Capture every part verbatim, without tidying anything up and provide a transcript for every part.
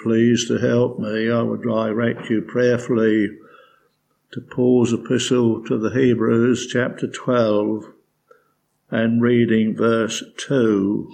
please to help me, I would direct you prayerfully to Paul's epistle to the Hebrews, chapter twelve, and reading verse two.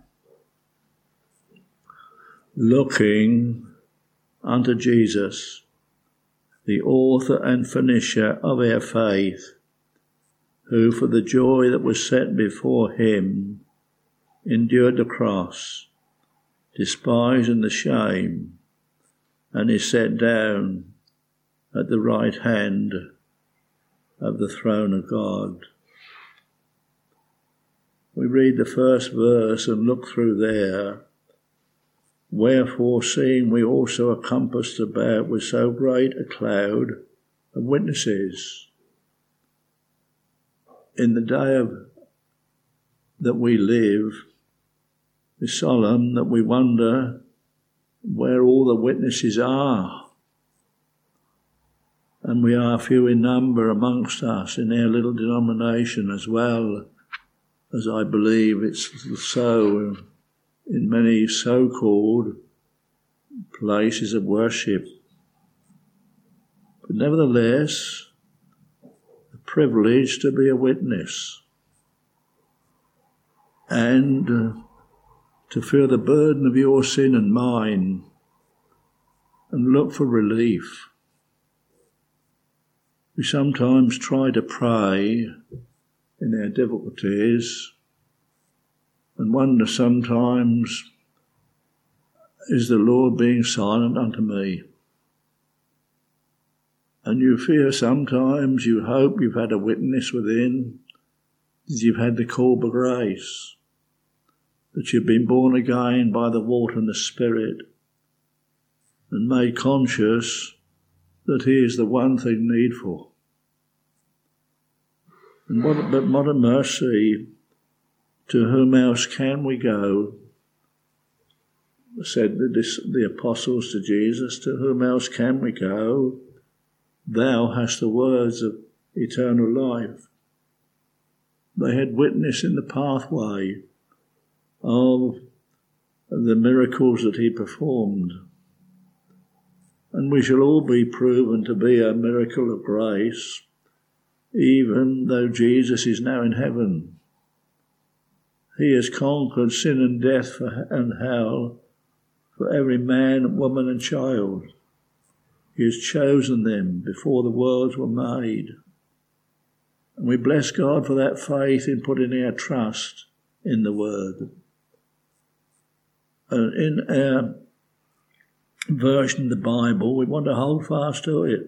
Looking unto Jesus, the author and finisher of our faith, who for the joy that was set before him endured the cross, despising the shame, and is set down at the right hand of the throne of God. We read the first verse and look through there. Wherefore, seeing we also are compassed about with so great a cloud of witnesses. In the day of that we live, it's solemn that we wonder where all the witnesses are. And we are few in number amongst us in our little denomination, as well as I believe it's so in many so-called places of worship. But nevertheless, the privilege to be a witness and uh, to feel the burden of your sin and mine and look for relief. We sometimes try to pray in our difficulties and wonder sometimes, is the Lord being silent unto me? And you fear sometimes, you hope you've had a witness within, that you've had the call by grace, that you've been born again by the water and the Spirit, and made conscious that he is the one thing needful. And what, but what a mercy, to whom else can we go? Said the, the apostles to Jesus, to whom else can we go? Thou hast the words of eternal life. They had witness in the pathway of the miracles that he performed. And we shall all be proven to be a miracle of grace, even though Jesus is now in heaven. He has conquered sin and death for, and hell for every man, woman and child. He has chosen them before the worlds were made. And we bless God for that faith in putting our trust in the Word. And in our version of the Bible, we want to hold fast to it,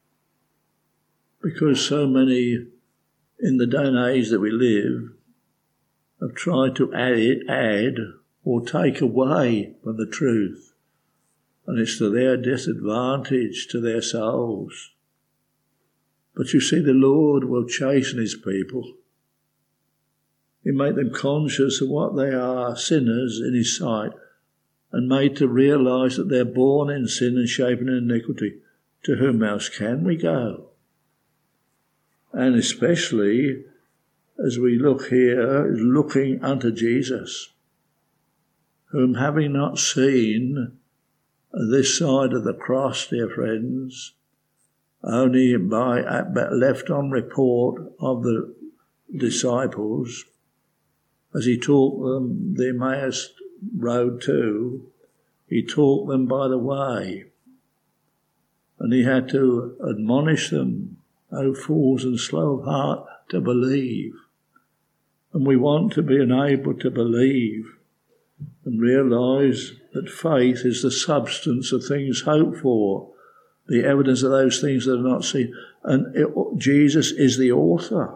because so many in the day and age that we live have tried to add, add or take away from the truth, and it's to their disadvantage to their souls. But you see, the Lord will chasten his people. He make them conscious of what they are, sinners in his sight, and made to realise that they're born in sin and shapen in iniquity. To whom else can we go? And especially as we look here, looking unto Jesus, whom having not seen this side of the cross, dear friends, only by left on report of the disciples, as he taught them the Emmaus road too, he taught them by the way, and he had to admonish them, O fools and slow of heart to believe. And we want to be enabled to believe and realise that faith is the substance of things hoped for, the evidence of those things that are not seen. And it, Jesus is the author.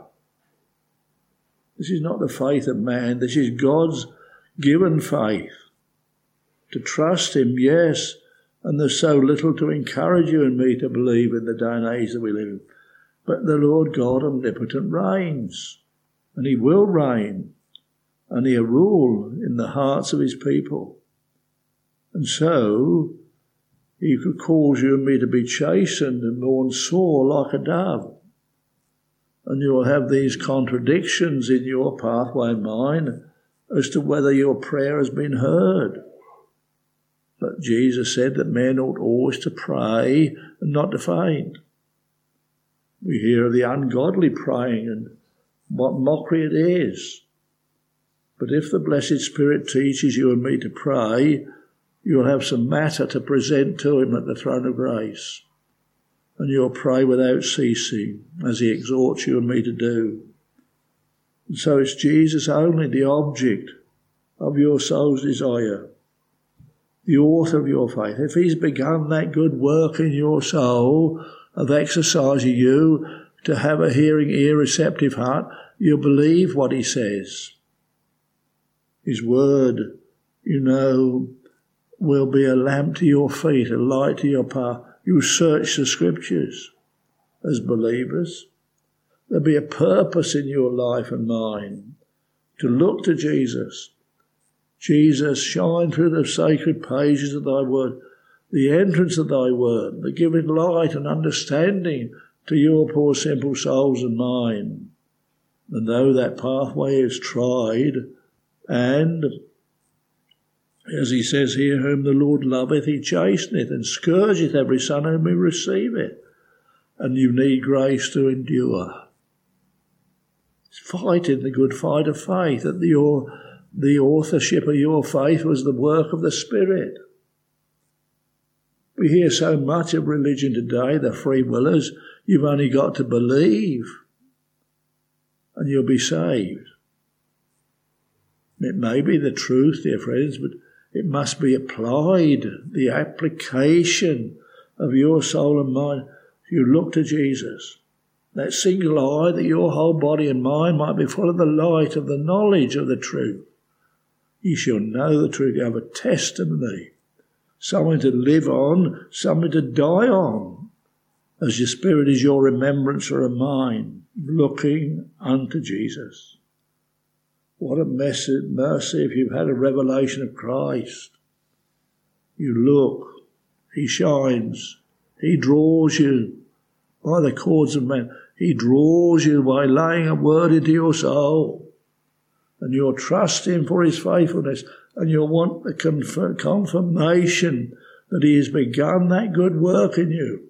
This is not the faith of man. This is God's given faith. To trust him, yes, and there's so little to encourage you and me to believe in the day and age that we live in. But the Lord God omnipotent reigns, and he will reign, and he'll rule in the hearts of his people. And so he could cause you and me to be chastened and born sore like a dove. And you'll have these contradictions in your pathway and mine as to whether your prayer has been heard. But that Jesus said that men ought always to pray and not to faint. We hear of the ungodly praying and what mockery it is. But if the Blessed Spirit teaches you and me to pray, you'll have some matter to present to him at the throne of grace. And you'll pray without ceasing, as he exhorts you and me to do. And so it's Jesus only the object of your soul's desire, the author of your faith. If he's begun that good work in your soul of exercising you to have a hearing ear, receptive heart, you'll believe what he says. His word, you know, will be a lamp to your feet, a light to your path. You search the scriptures as believers. There'll be a purpose in your life and mine to look to Jesus. Jesus, shine through the sacred pages of thy word, the entrance of thy word, the giving light and understanding to your poor simple souls and mine. And though that pathway is tried, and as he says here, whom the Lord loveth, he chasteneth and scourgeth every son whom he receiveth. And you need grace to endure. Fighting the good fight of faith, that the, your, the authorship of your faith was the work of the Spirit. We hear so much of religion today, the free willers, you've only got to believe and you'll be saved. It may be the truth, dear friends, but it must be applied, the application of your soul and mind. You look to Jesus, that single eye, that your whole body and mind might be full of the light of the knowledge of the truth. You shall know the truth. You have a testimony, something to live on, something to die on, as your spirit is your remembrance or a mind, looking unto Jesus. What a mercy if you've had a revelation of Christ. You look, he shines, he draws you by the cords of men. He draws you by laying a word into your soul. And you'll trust him for his faithfulness. And you'll want the conf- confirmation that he has begun that good work in you.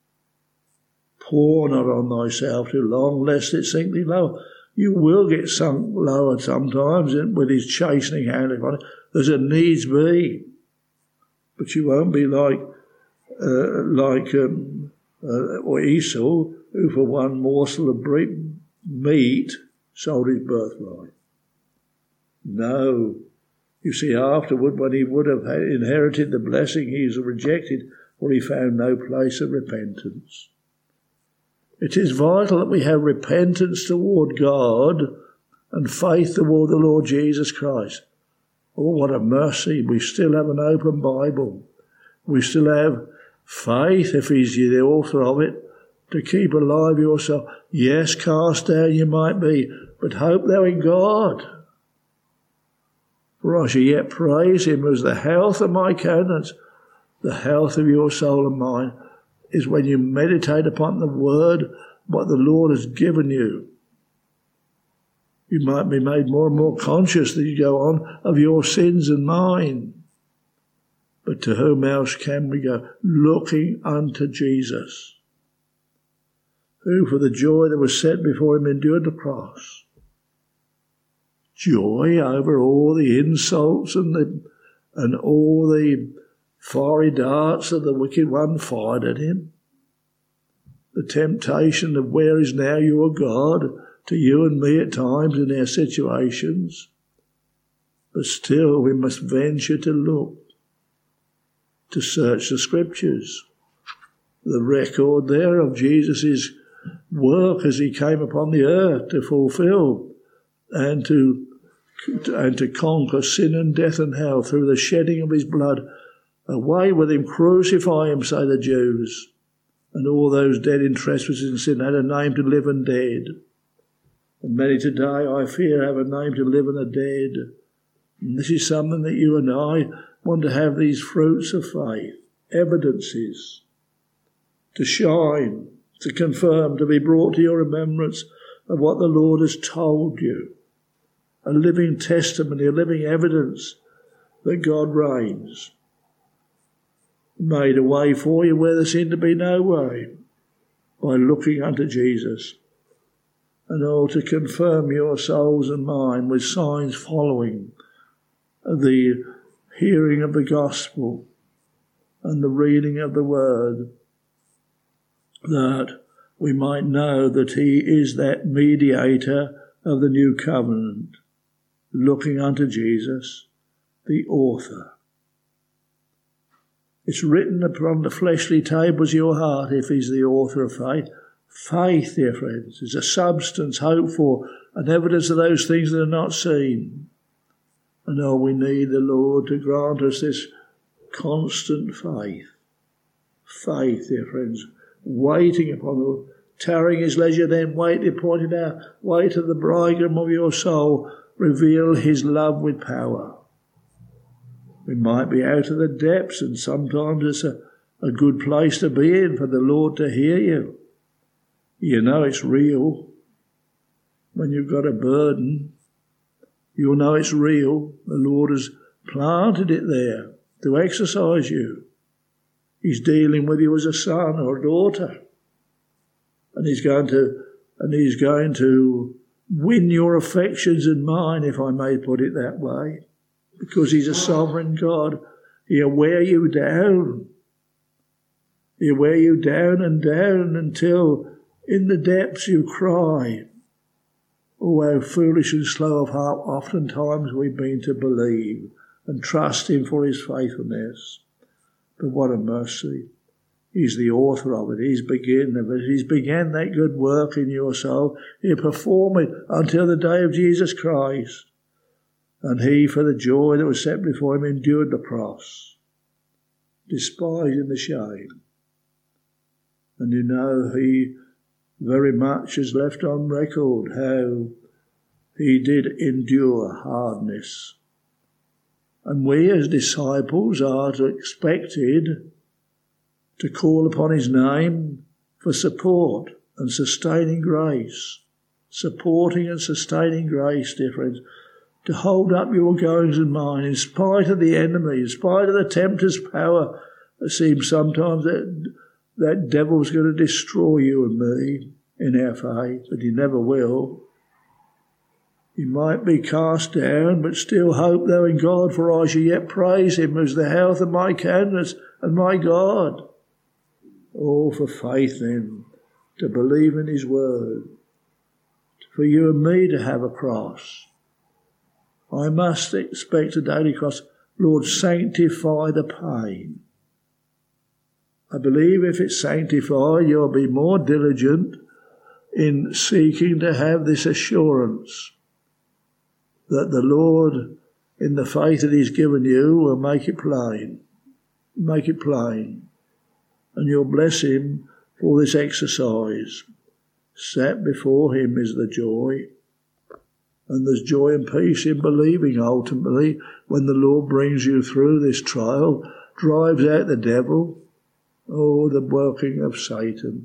Pour not on thyself too long, lest it sink thee low. You will get sunk lower sometimes with his chastening hand upon it. There's a needs be. But you won't be like uh, like um, uh, or Esau, who for one morsel of meat sold his birthright. No. You see, afterward, when he would have inherited the blessing, he is rejected, for he found no place of repentance. It is vital that we have repentance toward God and faith toward the Lord Jesus Christ. Oh, what a mercy. We still have an open Bible. We still have faith, if he's the author of it, to keep alive yourself. Yes, cast down you might be, but hope thou in God. For I shall yet praise him as the health of my countenance, the health of your soul and mine, is when you meditate upon the word, what the Lord has given you. You might be made more and more conscious as you go on of your sins and mine. But to whom else can we go? Looking unto Jesus, who for the joy that was set before him endured the cross. Joy over all the insults and the and all the fiery darts of the wicked one fired at him. The temptation of where is now your God to you and me at times in our situations. But still we must venture to look, to search the scriptures. The record there of Jesus' work as he came upon the earth to fulfill and to, and to conquer sin and death and hell through the shedding of his blood. Away with him, crucify him, say the Jews. And all those dead in trespasses and sin had a name to live and dead. And many today, I fear, have a name to live and are dead. And this is something that you and I want to have, these fruits of faith, evidences, to shine, to confirm, to be brought to your remembrance of what the Lord has told you. A living testimony, a living evidence that God reigns. made a way for you where there seemed to be no way, by looking unto Jesus, and all to confirm your souls and mine with signs following the hearing of the gospel and the reading of the word, that we might know that he is that mediator of the new covenant, looking unto Jesus, the author. It's written upon the fleshly tables of your heart if he's the author of faith. Faith, dear friends, is a substance hoped for, an evidence of those things that are not seen. And oh, we need the Lord to grant us this constant faith. Faith, dear friends, waiting upon the Lord, tarrying his leisure, then wait, he pointed out, wait till the bridegroom of your soul reveal his love with power. We might be out of the depths, and sometimes it's a, a good place to be in for the Lord to hear you. You know it's real. When you've got a burden, you'll know it's real. The Lord has planted it there to exercise you. He's dealing with you as a son or a daughter. And he's going to, and he's going to win your affections and mine, if I may put it that way. Because he's a sovereign God. He'll wear you down. He'll wear you down and down until in the depths you cry, oh, how foolish and slow of heart oftentimes we've been to believe and trust him for his faithfulness. But what a mercy. He's the author of it. He's beginning of it. He's began that good work in your soul. He'll perform it until the day of Jesus Christ. And he, for the joy that was set before him, endured the cross, despising the shame. And you know, he very much has left on record how he did endure hardness. And we as disciples are expected to call upon his name for support and sustaining grace. Supporting and sustaining grace, dear friends. To hold up your goings and mine in spite of the enemy, in spite of the tempter's power. It seems sometimes that that devil's going to destroy you and me in our faith, but he never will. You might be cast down, but still hope thou in God, for I shall yet praise him as the health of my countenance and my God. Oh, for faith then, to believe in his word, for you and me to have a cross. I must expect a daily cross. Lord, sanctify the pain. I believe if it's sanctified, you'll be more diligent in seeking to have this assurance that the Lord, in the faith that he's given you, will make it plain. Make it plain. And you'll bless him for this exercise. Set before him is the joy. And there's joy and peace in believing ultimately when the Lord brings you through this trial, drives out the devil, oh, the working of Satan,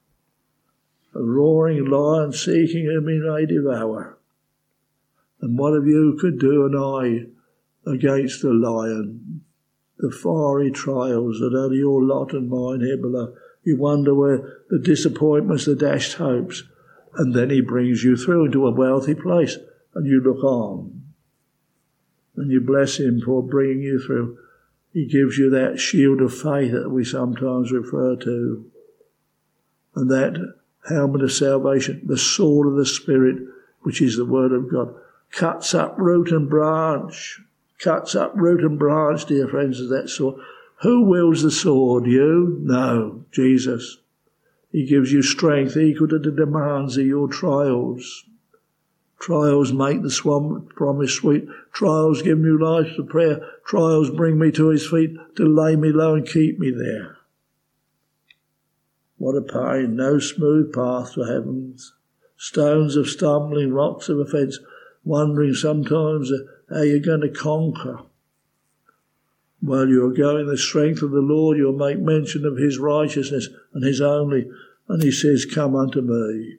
a roaring lion seeking whom he may devour. And what have you could do and I against the lion? The fiery trials that are your lot and mine here below. You wonder where the disappointments, the dashed hopes, and then he brings you through into a wealthy place. And you look on, and you bless him for bringing you through. He gives you that shield of faith that we sometimes refer to, and that helmet of salvation, the sword of the Spirit, which is the word of God, cuts up root and branch, cuts up root and branch, dear friends, of that sword. Who wields the sword? You? No, Jesus. He gives you strength equal to the demands of your trials. Trials make the swan promise sweet. Trials give me life to prayer. Trials bring me to his feet to lay me low and keep me there. What a pain. No smooth path to heaven. Stones of stumbling, rocks of offence, wondering sometimes how you're going to conquer. While you're going the strength of the Lord, you'll make mention of his righteousness and his only. And he says, come unto me.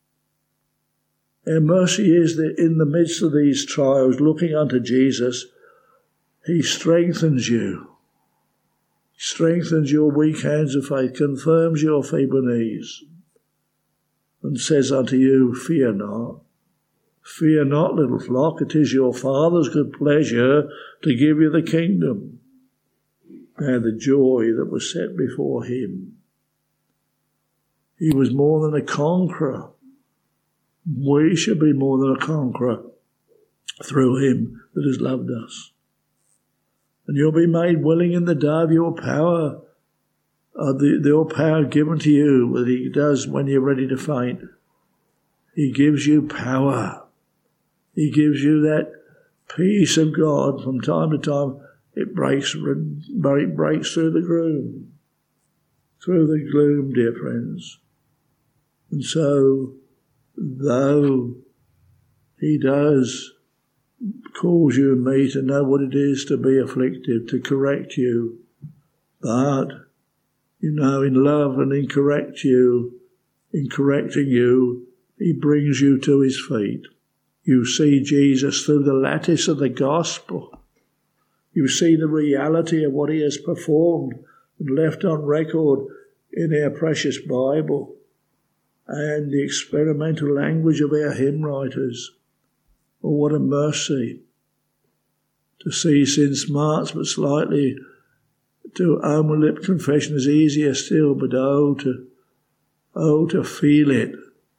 Our mercy is that in the midst of these trials, looking unto Jesus, he strengthens you. strengthens your weak hands of faith, confirms your feeble knees, and says unto you, fear not. Fear not, little flock, it is your Father's good pleasure to give you the kingdom. And the joy that was set before him. He was more than a conqueror. We should be more than a conqueror through him that has loved us. And you'll be made willing in the day of your power, uh, the, your power given to you, that he does when you're ready to faint. He gives you power. He gives you that peace of God from time to time. It breaks, it breaks through the gloom, through the gloom, dear friends. And so, though he does cause you and me to know what it is to be afflicted, to correct you, but, you know, in love and in correct you, in correcting you, he brings you to his feet. You see Jesus through the lattice of the gospel. You see the reality of what he has performed and left on record in our precious Bible and the experimental language of our hymn writers. Oh, what a mercy to see sin smarts but slightly, to own lip confession is easier still, but oh to, oh to feel it.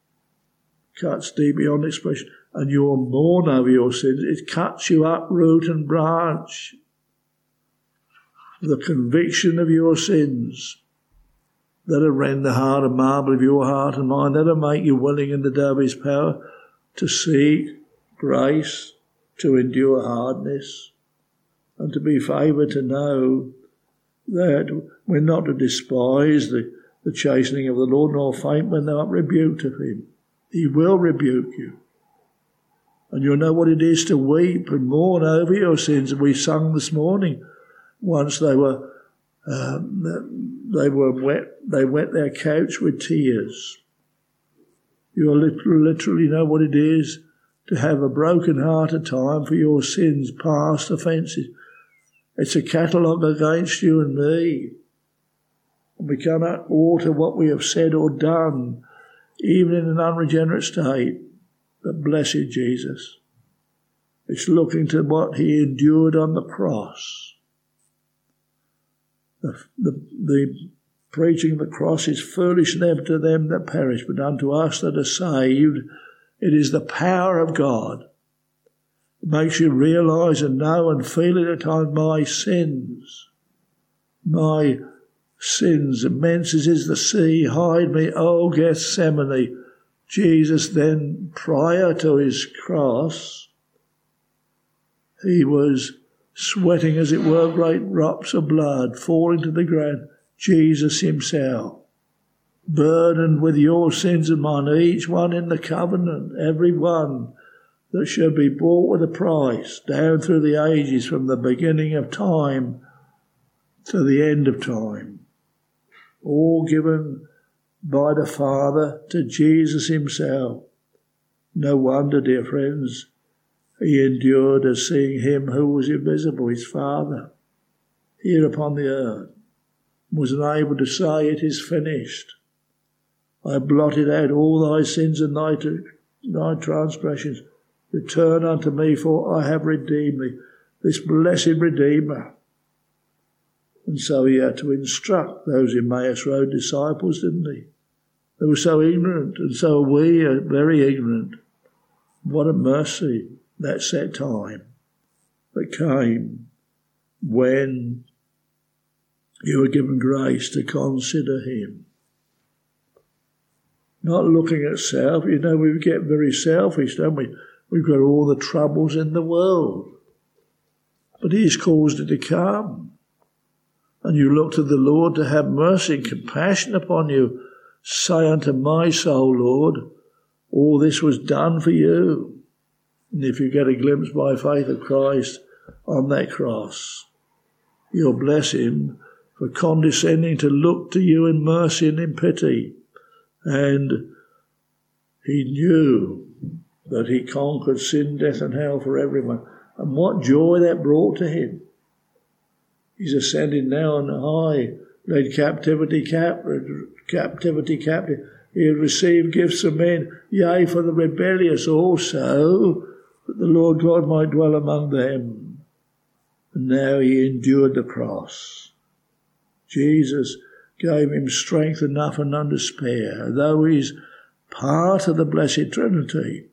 Cuts deep beyond expression, and you'll mourn over your sins. It cuts you up root and branch. The conviction of your sins, that'll rend the heart and marble of your heart and mind, that'll make you willing in the day of his power to seek grace, to endure hardness, and to be favoured to know that we're not to despise the, the chastening of the Lord, nor faint when thou art rebuked of him. He will rebuke you. And you'll know what it is to weep and mourn over your sins. And we sung this morning, once they were um, they were wet, they wet their couch with tears. You'll literally know what it is to have a broken heart at time for your sins, past offences. It's a catalogue against you and me. And we cannot alter what we have said or done, even in an unregenerate state. But blessed Jesus, it's looking to what he endured on the cross. The, the, the preaching of the cross is foolishness to them that perish, but unto us that are saved, it is the power of God. It makes you realise and know and feel it at times, my sins, my sins, immense as is the sea, hide me, O Gethsemane. Jesus then, prior to his cross, he was sweating, as it were, great drops of blood falling to the ground. Jesus himself, burdened with your sins and mine, each one in the covenant, every one that should be bought with a price, down through the ages, from the beginning of time to the end of time, all given by the Father to Jesus himself. No wonder, dear friends, he endured as seeing him who was invisible, his Father, here upon the earth, was unable to say, it is finished. I blotted out all thy sins and thy, thy transgressions. Return unto me, for I have redeemed thee, this blessed Redeemer. And so he had to instruct those Emmaus Road disciples, didn't he? They were so ignorant, and so we are very ignorant. What a mercy, that set time that came when you were given grace to consider him. Not looking at self. You know, we get very selfish, don't we? We've got all the troubles in the world. But he's caused it to come. And you look to the Lord to have mercy and compassion upon you. Say unto my soul, Lord, all this was done for you. And if you get a glimpse by faith of Christ on that cross, you'll bless him for condescending to look to you in mercy and in pity. And he knew that he conquered sin, death and hell for everyone. And what joy that brought to him. He's ascending now on high, led captivity cap- captivity captive. He had received gifts of men, yea, for the rebellious also, that the Lord God might dwell among them. And now he endured the cross. Jesus gave him strength enough and none to spare. Though he's part of the Blessed Trinity,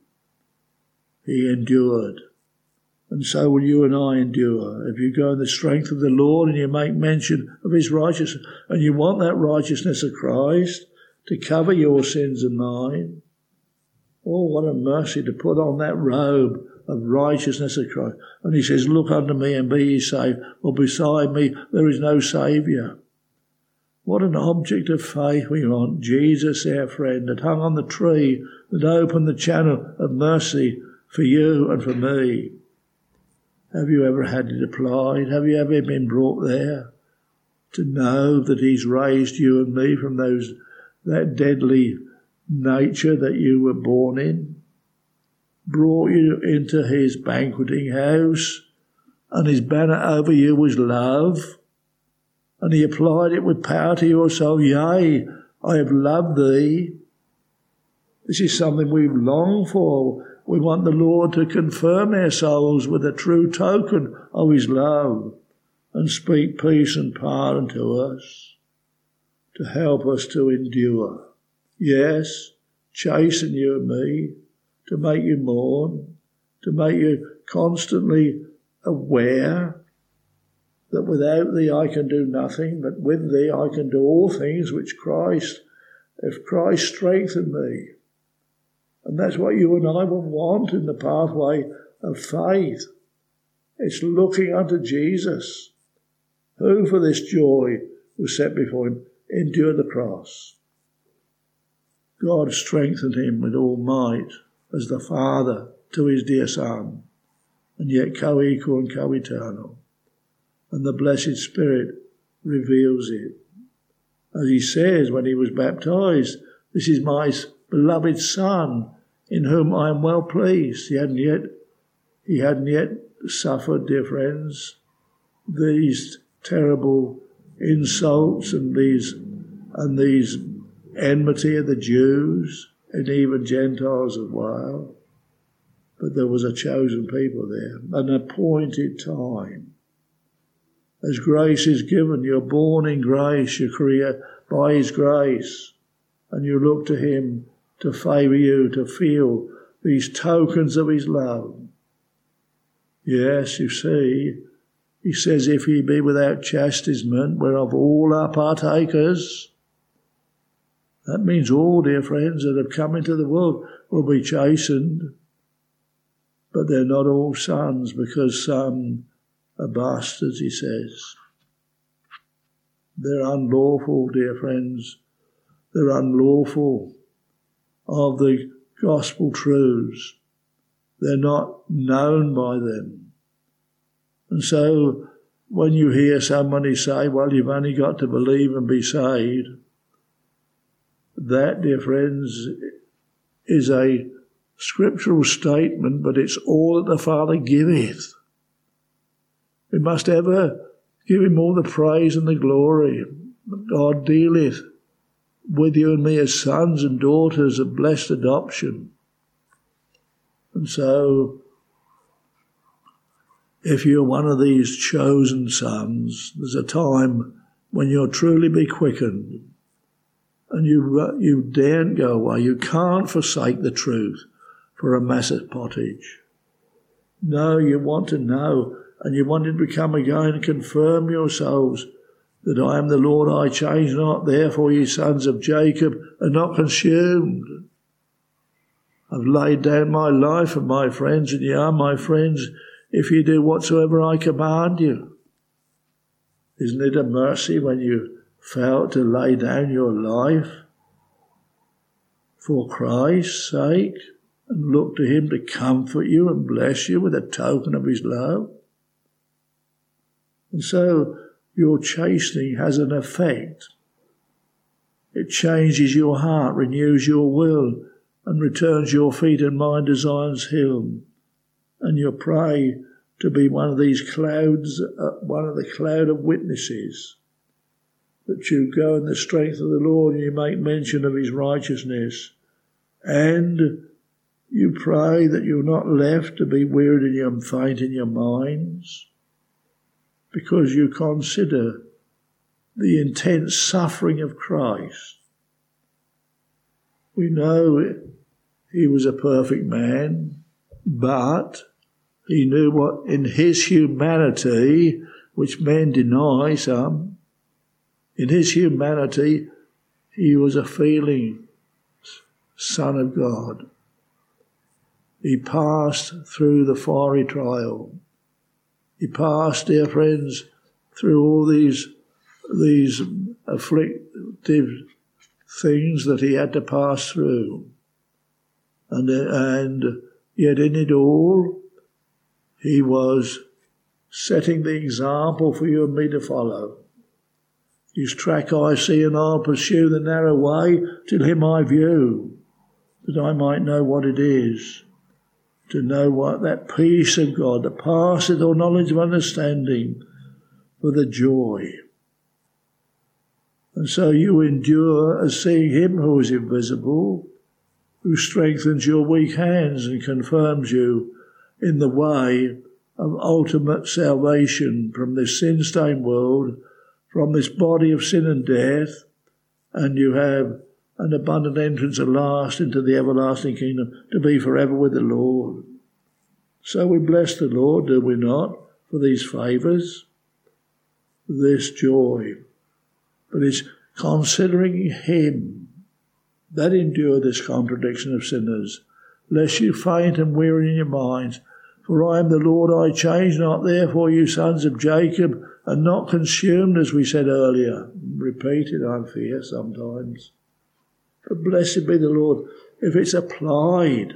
he endured. And so will you and I endure. If you go in the strength of the Lord and you make mention of his righteousness, and you want that righteousness of Christ to cover your sins and mine, oh, what a mercy to put on that robe of righteousness of Christ. And he says, look unto me and be ye saved, for beside me there is no Saviour. What an object of faith we want. Jesus, our friend, that hung on the tree, that opened the channel of mercy for you and for me. Have you ever had it applied? Have you ever been brought there to know that he's raised you and me from those that deadly nature that you were born in? Brought you into his banqueting house, and his banner over you was love, and he applied it with power to your soul. Yea, I have loved thee. This is something we've longed for. We want the Lord to confirm our souls with a true token of his love and speak peace and pardon to us, to help us to endure. Yes, chasten you and me, to make you mourn, to make you constantly aware that without thee I can do nothing, but with thee I can do all things which Christ, if Christ strengthened me. And that's what you and I will want in the pathway of faith. It's looking unto Jesus, who for this joy was set before him, endured the cross. God strengthened him with all might as the Father to his dear Son, and yet co-equal and co-eternal. And the blessed Spirit reveals it. As he says when he was baptized, this is my beloved Son, in whom I am well pleased. He hadn't yet, he hadn't yet suffered, dear friends, these terrible insults and these and these enmity of the Jews and even Gentiles as well. But there was a chosen people there, an appointed time. As grace is given, you're born in grace, you're created by his grace, and you look to him to favour you, to feel these tokens of his love. Yes, you see, he says, if ye be without chastisement, whereof all are partakers. That means all, dear friends, that have come into the world will be chastened. But they're not all sons, because some are bastards, he says. They're unlawful, dear friends. They're unlawful of the gospel truths. They're not known by them. And so when you hear somebody say, well, you've only got to believe and be saved, that, dear friends, is a scriptural statement, but it's all that the Father giveth. We must ever give him all the praise and the glory. God dealeth with you and me as sons and daughters of blessed adoption. And so, if you're one of these chosen sons, there's a time when you'll truly be quickened, and you you daren't go away. You can't forsake the truth for a massive pottage. No, you want to know, and you want to become again and confirm yourselves that I am the Lord, I change not, therefore ye sons of Jacob are not consumed. I've laid down my life for my friends, and ye are my friends if you do whatsoever I command you. Isn't it a mercy when you felt to lay down your life for Christ's sake and look to him to comfort you and bless you with a token of his love? And so your chastening has an effect. It changes your heart, renews your will, and returns your feet and mind to Zion's hill. And your prey to be one of these clouds, uh, one of the cloud of witnesses, that you go in the strength of the Lord and you make mention of his righteousness, and you pray that you're not left to be wearied in your and faint in your minds, because you consider the intense suffering of Christ. We know he was a perfect man, but he knew what in his humanity, which men deny some, in his humanity, he was a feeling Son of God. He passed through the fiery trial. He passed, dear friends, through all these, these afflictive things that he had to pass through. And, and yet in it all, he was setting the example for you and me to follow. His track I see, and I'll pursue the narrow way till him I view, that I might know what it is, to know what that peace of God that passeth all knowledge of understanding, for the joy. And so you endure as seeing him who is invisible, who strengthens your weak hands and confirms you in the way of ultimate salvation from this sin-stained world, from this body of sin and death, and you have an abundant entrance at last into the everlasting kingdom to be forever with the Lord. So we bless the Lord, do we not, for these favours, this joy. But it's considering him that endure this contradiction of sinners, lest you faint and weary in your minds. For I am the Lord, I change not, therefore you sons of Jacob are not consumed, as we said earlier. Repeated, I fear, sometimes. But blessed be the Lord, if it's applied,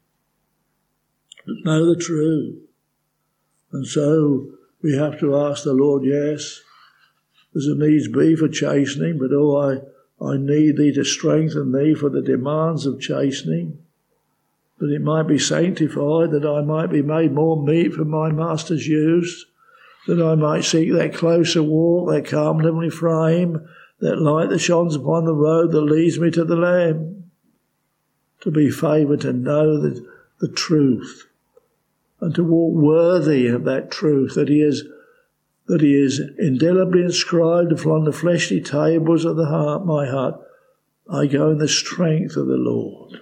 but know the truth. And so we have to ask the Lord, yes, there's a needs be for chastening, but oh, I, I need thee to strengthen thee for the demands of chastening, that it might be sanctified, that I might be made more meet for my Master's use, that I might seek that closer walk, that calm heavenly frame, that light that shines upon the road that leads me to the Lamb, to be favoured, to know the, the truth, and to walk worthy of that truth that he is that he is indelibly inscribed upon the fleshly tables of the heart, my heart. I go in the strength of the Lord.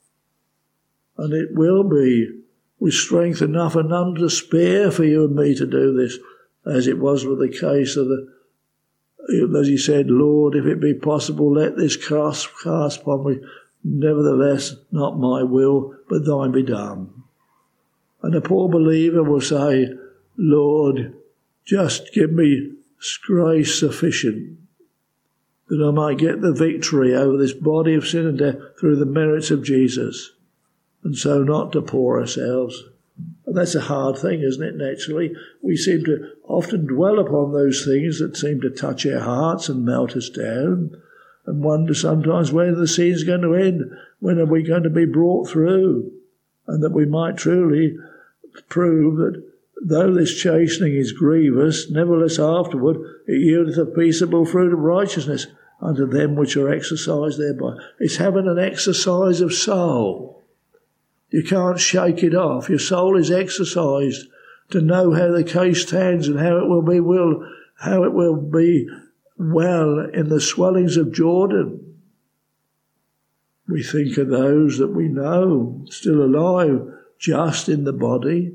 And it will be with strength enough and none to spare for you and me to do this, as it was with the case of the, as he said, Lord, if it be possible, let this cast, cast upon me. Nevertheless, not my will, but thine be done. And a poor believer will say, Lord, just give me grace sufficient that I might get the victory over this body of sin and death through the merits of Jesus, and so not to pour ourselves. And that's a hard thing, isn't it, naturally? We seem to often dwell upon those things that seem to touch our hearts and melt us down, and wonder sometimes when the scene's going to end, when are we going to be brought through, and that we might truly prove that though this chastening is grievous, nevertheless afterward it yieldeth a peaceable fruit of righteousness unto them which are exercised thereby. It's having an exercise of soul. You can't shake it off. Your soul is exercised to know how the case stands and how it will be will, how it will be well in the swellings of Jordan. We think of those that we know still alive, just in the body,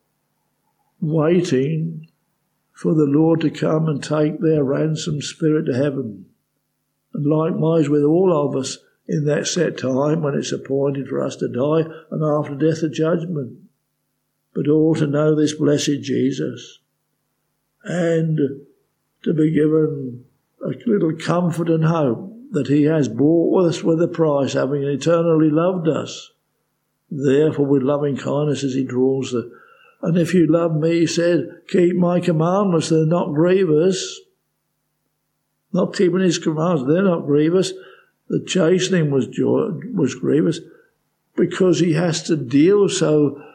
waiting for the Lord to come and take their ransomed spirit to heaven. And likewise with all of us in that set time when it's appointed for us to die, and after death a judgment. But all to know this blessed Jesus, and to be given a little comfort and hope that he has bought us with a price, having eternally loved us. Therefore with loving kindness as he draws the And if you love me, he said, keep my commandments, they're not grievous. Not keeping his commandments, they're not grievous. The chastening was joy, was grievous because he has to deal so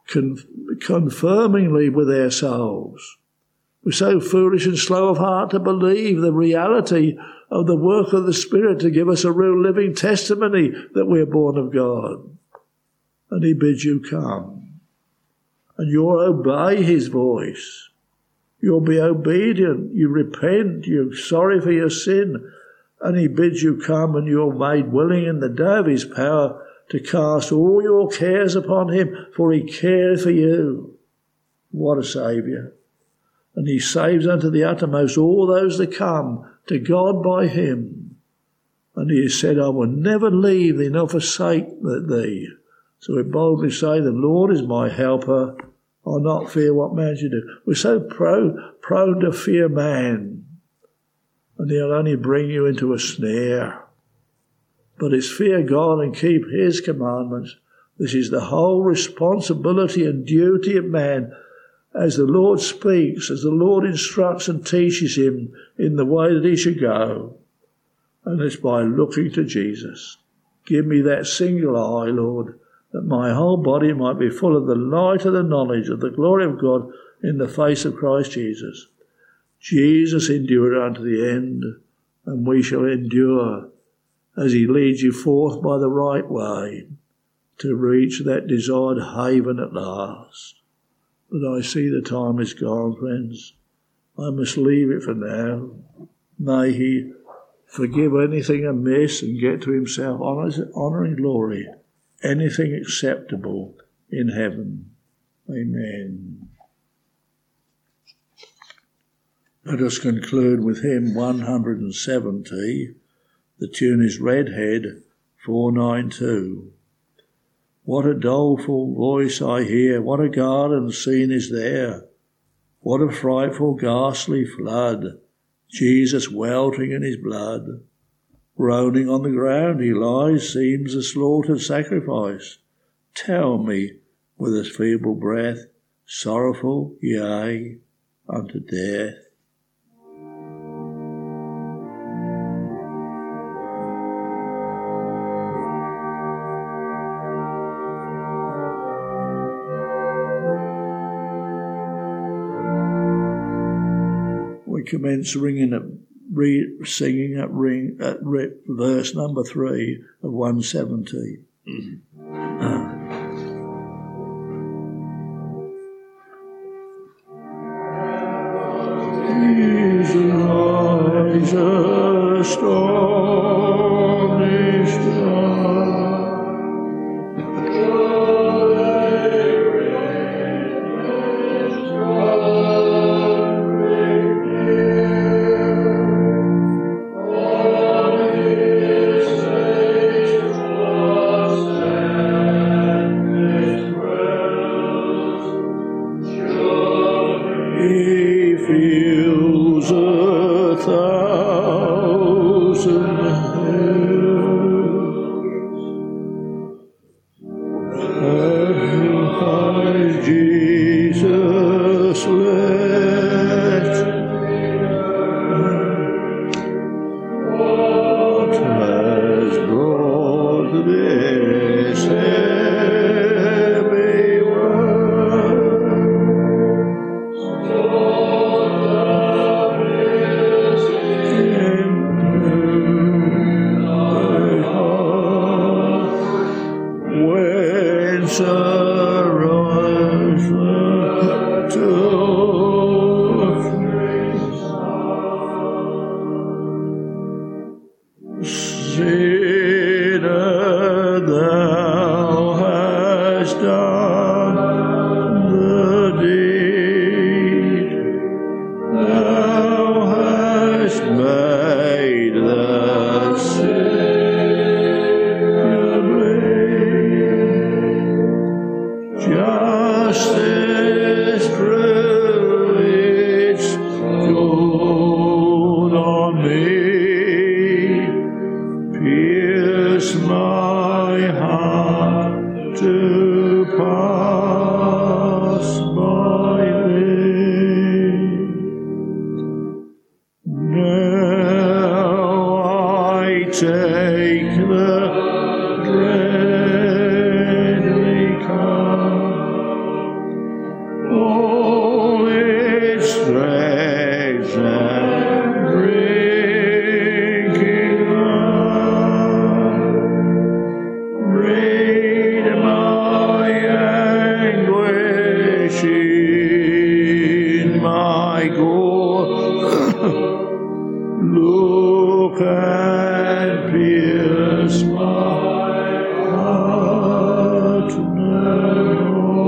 con- confirmingly with ourselves. We're so foolish and slow of heart to believe the reality of the work of the Spirit to give us a real living testimony that we're born of God. And he bids you come. And you'll obey his voice. You'll be obedient. You repent. You're sorry for your sin. And he bids you come, and you're made willing in the day of his power to cast all your cares upon him, for he cares for you. What a Saviour. And he saves unto the uttermost all those that come to God by him. And he has said, I will never leave thee nor forsake thee. So we boldly say, the Lord is my helper. I'll not fear what man should do. We're so pro, prone to fear man. And he'll only bring you into a snare. But it's fear God and keep his commandments. This is the whole responsibility and duty of man as the Lord speaks, as the Lord instructs and teaches him in the way that he should go. And it's by looking to Jesus. Give me that single eye, Lord, that my whole body might be full of the light of the knowledge of the glory of God in the face of Christ Jesus. Jesus endured unto the end, and we shall endure as he leads you forth by the right way to reach that desired haven at last. But I see the time is gone, friends. I must leave it for now. May he forgive anything amiss and get to himself honour and glory, anything acceptable in heaven. Amen. Let us conclude with hymn one hundred seventy. The tune is Redhead four ninety-two. What a doleful voice I hear, what a garden scene is there, what a frightful ghastly flood, Jesus weltering in his blood. Groaning on the ground he lies, seems a slaughtered sacrifice. Tell me, with a feeble breath, sorrowful, yea, unto death. We commence ringing at, re, singing at, ring, at re, verse number three of one seventy. uh. Rise astonished broke and pierced my heart no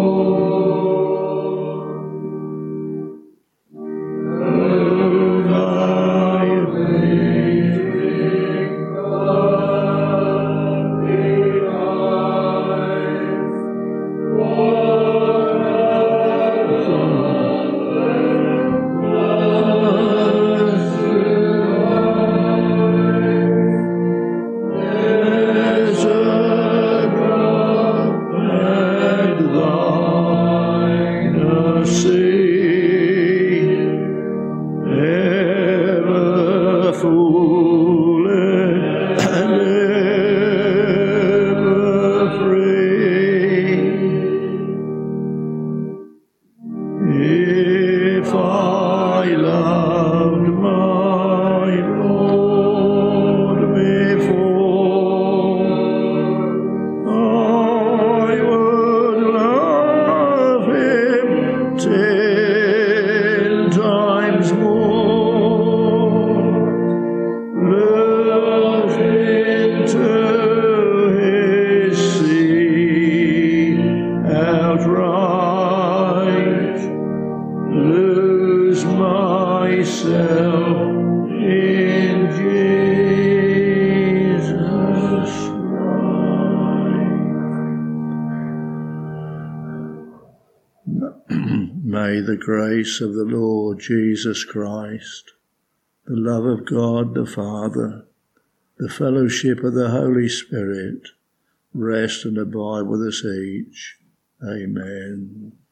more. Oh, my amazing God, divine, what there's a drop and thine a sea, ever full and ever free. If I loved my Lord before, I would love him ten times more. Look into his sea outright, lose myself in Jesus Christ. May the grace of the Lord Jesus Christ, the love of God the Father, the fellowship of the Holy Spirit, rest and abide with us each. Amen.